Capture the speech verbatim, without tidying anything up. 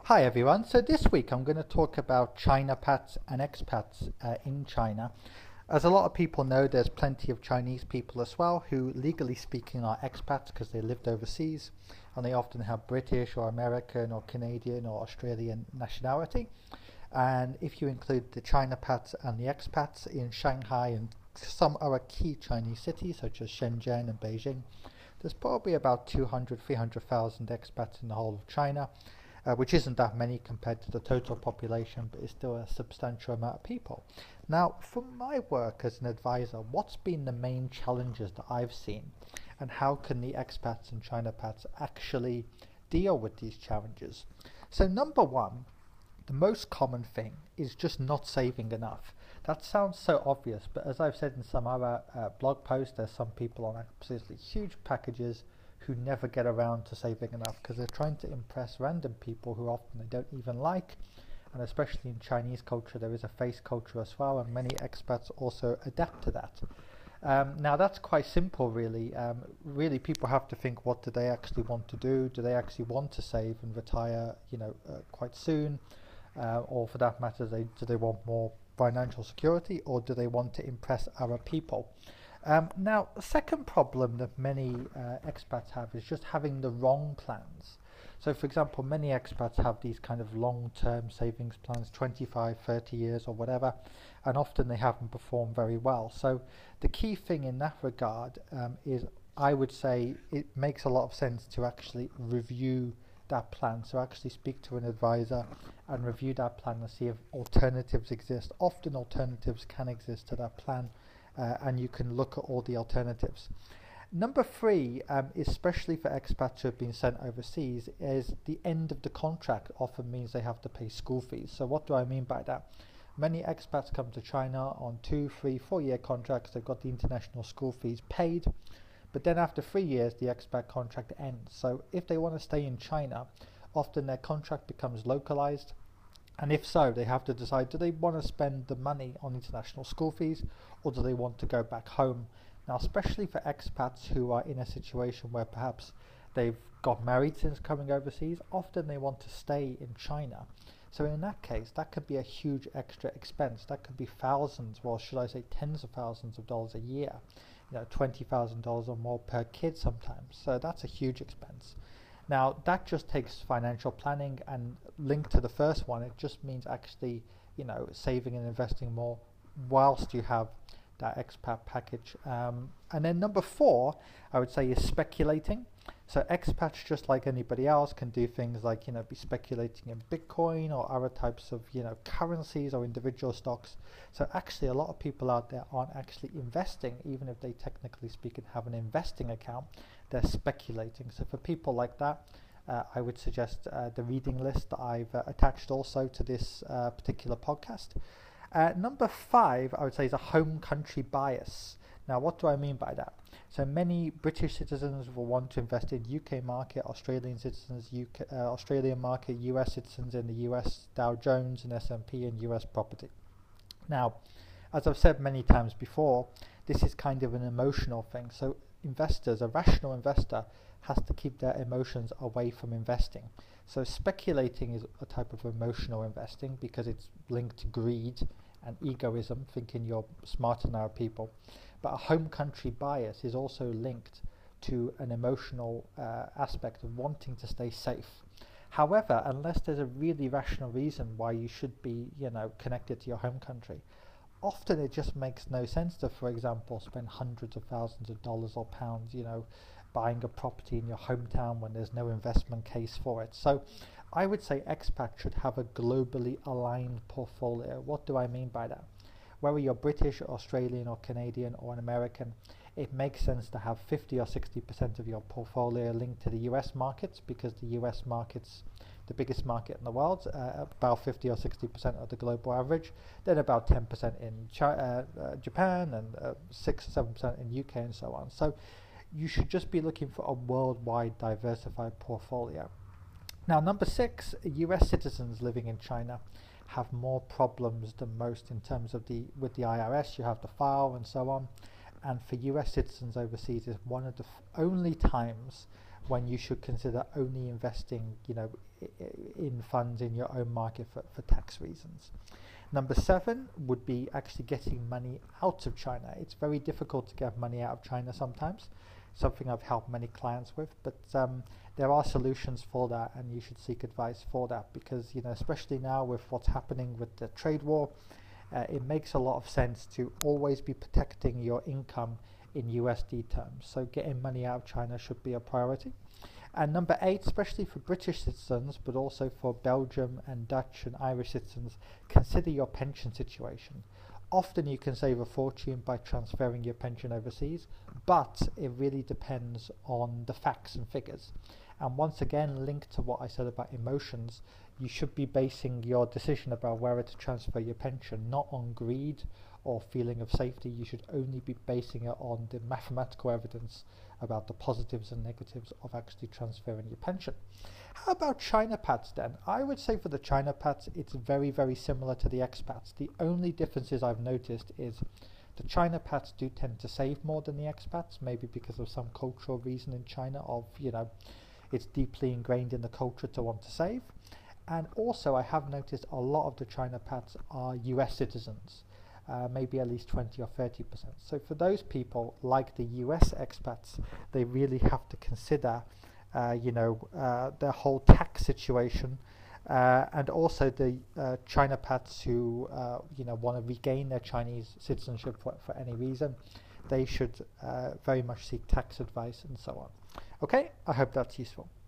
Hi everyone. So this week I'm going to talk about China pats and expats uh, in China. As a lot of people know, there's plenty of Chinese people as well who, legally speaking, are expats because they lived overseas, and they often have British or American or Canadian or Australian nationality. And if you include the China pats and the expats in Shanghai and some other key Chinese cities such as Shenzhen and Beijing, there's probably about two hundred, three hundred thousand expats in the whole of China, uh, which isn't that many compared to the total population, but is still a substantial amount of people. Now, for my work as an advisor, what's been the main challenges that I've seen, and how can the expats and China pats actually deal with these challenges? So, number one, the most common thing is just not saving enough. That sounds so obvious, but as I've said in some other uh, blog posts, there's some people on absolutely huge packages who never get around to saving enough because they're trying to impress random people who often they don't even like. And especially in Chinese culture, there is a face culture as well, and many expats also adapt to that. Um, now that's quite simple, really. Um, really, people have to think: what do they actually want to do? Do they actually want to save and retire, you know, uh, quite soon? Uh, or for that matter, they, do they want more financial security, or do they want to impress other people? Um, now, the second problem that many uh, expats have is just having the wrong plans. So, for example, many expats have these kind of long-term savings plans, twenty-five, thirty years or whatever, and often they haven't performed very well. So the key thing in that regard um, is, I would say, it makes a lot of sense to actually review that plan. So actually speak to an advisor and review that plan and see if alternatives exist. Often alternatives can exist to that plan, uh, and you can look at all the alternatives. Number three, um, especially for expats who have been sent overseas, is the end of the contract often means they have to pay school fees. So what do I mean by that? Many expats come to China on two, three, four year contracts. They've got the international school fees paid, but then after three years, the expat contract ends. So if they want to stay in China, often their contract becomes localized. And if so, they have to decide, do they want to spend the money on international school fees, or do they want to go back home? Now, especially for expats who are in a situation where perhaps they've got married since coming overseas, often they want to stay in China. So in that case, that could be a huge extra expense. That could be thousands, well, should I say tens of thousands of dollars a year. You know, twenty thousand dollars or more per kid sometimes. So that's a huge expense. Now, that just takes financial planning, and linked to the first one, it just means actually, you know, saving and investing more whilst you have that expat package. Um, and then number four, I would say, is speculating. So expats, just like anybody else, can do things like, you know, be speculating in Bitcoin or other types of, you know, currencies or individual stocks. So actually, a lot of people out there aren't actually investing, even if they technically speaking have an investing account. They're speculating. So for people like that, uh, I would suggest uh, the reading list that I've uh, attached also to this uh, particular podcast. Uh, number five, I would say, is a home country bias. Now, what do I mean by that? So many British citizens will want to invest in U K market, Australian citizens, U K, uh, Australian market, U S citizens in the U S Dow Jones and S and P and U S property. Now, as I've said many times before, this is kind of an emotional thing. So investors, a rational investor, has to keep their emotions away from investing. So speculating is a type of emotional investing because it's linked to greed and egoism, thinking you're smarter than other people. But a home country bias is also linked to an emotional uh, aspect of wanting to stay safe. However, unless there's a really rational reason why you should be, you know, connected to your home country, often it just makes no sense to, for example, spend hundreds of thousands of dollars or pounds, you know, buying a property in your hometown when there's no investment case for it. So I would say expats should have a globally aligned portfolio. What do I mean by that? Whether you're British, Australian or Canadian or an American, it makes sense to have fifty or sixty percent of your portfolio linked to the U S markets, because the U S market's the biggest market in the world, uh, about fifty or sixty percent of the global average, then about ten percent in China, uh, uh, Japan, and uh, six or seven percent in U K and so on. So you should just be looking for a worldwide diversified portfolio. Now, number six, U S citizens living in China have more problems than most in terms of the with the I R S. You have to file and so on. And for U S citizens overseas, is one of the f- only times when you should consider only investing, you know, in funds in your own market for, for tax reasons. Number seven would be actually getting money out of China. It's very difficult to get money out of China sometimes, something I've helped many clients with, but um, there are solutions for that, and you should seek advice for that, because, you know, especially now with what's happening with the trade war, uh, it makes a lot of sense to always be protecting your income in U S D terms. So getting money out of China should be a priority. And number eight, especially for British citizens, but also for Belgium and Dutch and Irish citizens, consider your pension situation. Often you can save a fortune by transferring your pension overseas, but it really depends on the facts and figures. And once again, linked to what I said about emotions, you should be basing your decision about whether to transfer your pension not on greed or feeling of safety. You should only be basing it on the mathematical evidence about the positives and negatives of actually transferring your pension. How about China Pats then? I would say for the China Pats, it's very, very similar to the expats. The only differences I've noticed is the China Pats do tend to save more than the expats, maybe because of some cultural reason in China of, you know, it's deeply ingrained in the culture to want to save. And also I have noticed a lot of the China Pats are U S citizens. Uh, maybe at least twenty or thirty percent. So for those people, like the U S expats, they really have to consider, uh, you know, uh, their whole tax situation, uh, and also the uh, China Pats who, uh, you know, want to regain their Chinese citizenship for, for any reason. They should uh, very much seek tax advice and so on. Okay, I hope that's useful.